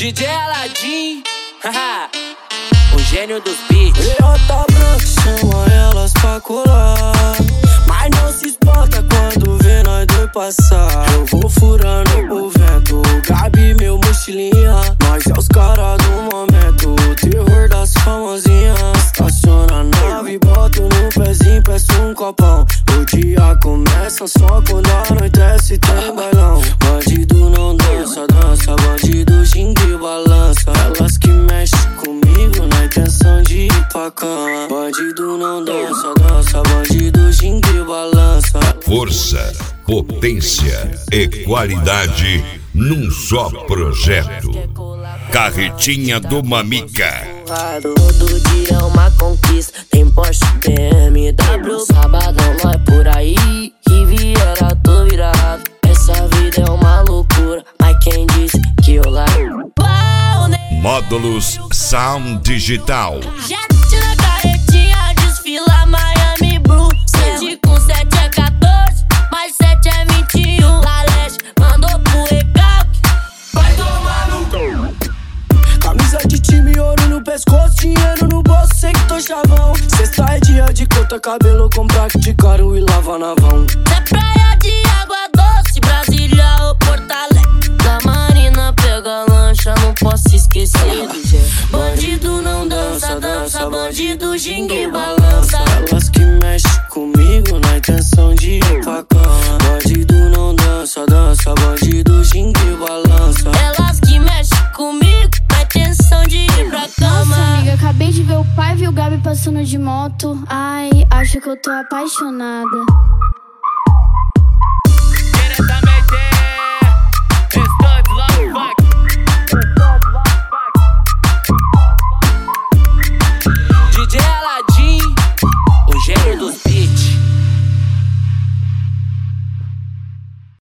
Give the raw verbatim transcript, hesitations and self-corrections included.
D J Aladim, haha, o gênio dos beats. Lota branca chama elas pra colar, mas não se espanta quando vê nós dois passar. Eu vou furando o vento, Gabi meu mochilinha, nós é os caras do momento, o terror das famosinhas. Estaciona a nave, boto no pezinho, peço um copão. O dia começa só quando anoitece, tem bailão. Bandido não dança, dança, bandido ginga e balança. Elas que mexem comigo na intenção de ir pra cama. Bandido não dança, dança, bandido ginga e balança. Força, potência e qualidade num só projeto. Carretinha do Mamica. Todo dia é uma conquista, tem Porsche, B M W. Sabadão nós por aí, Riviera tô virado. Essa vida é uma loucura, mas quem disse que eu largo? Módulos Sound Digital. Jet na carretinha, desfila Miami Blue. sete com sete é quatorze, mais sete é vinte e um. Lalete mandou pro recalque, vai tomar no cu. Camisa de time, ouro no pescoço, dinheiro no bolso, sei que tô chavão. Sexta é dia de corta cabelo, comprar de caro e lava na vão. É praia de água doce, Brasília ou Porto Alegre. Da Marina pega lancha, não posso esquecer do Gé. Bandido não dança, dança, bandido ginga e balança. Elas que mexem comigo na intenção de ir pra cama. Bandido não dança, dança, bandido ginga e balança. Elas que mexem comigo na intenção de ir pra cama. Nossa, amiga, acabei de ver o pai e o Gabi passando de moto. Ai, acho que eu tô apaixonada.